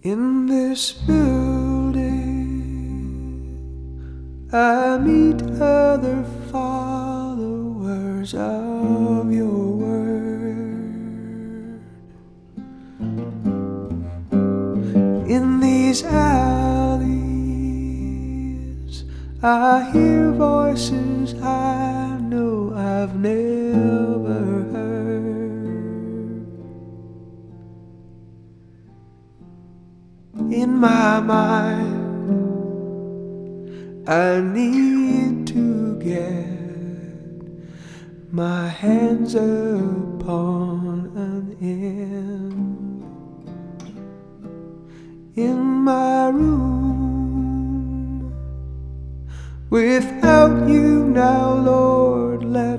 In this building I meet other followers of your word. In these alleys I hear voices I know I've never heard. In my mind I need to get my hands upon an end. In my room, without you now, Lord, let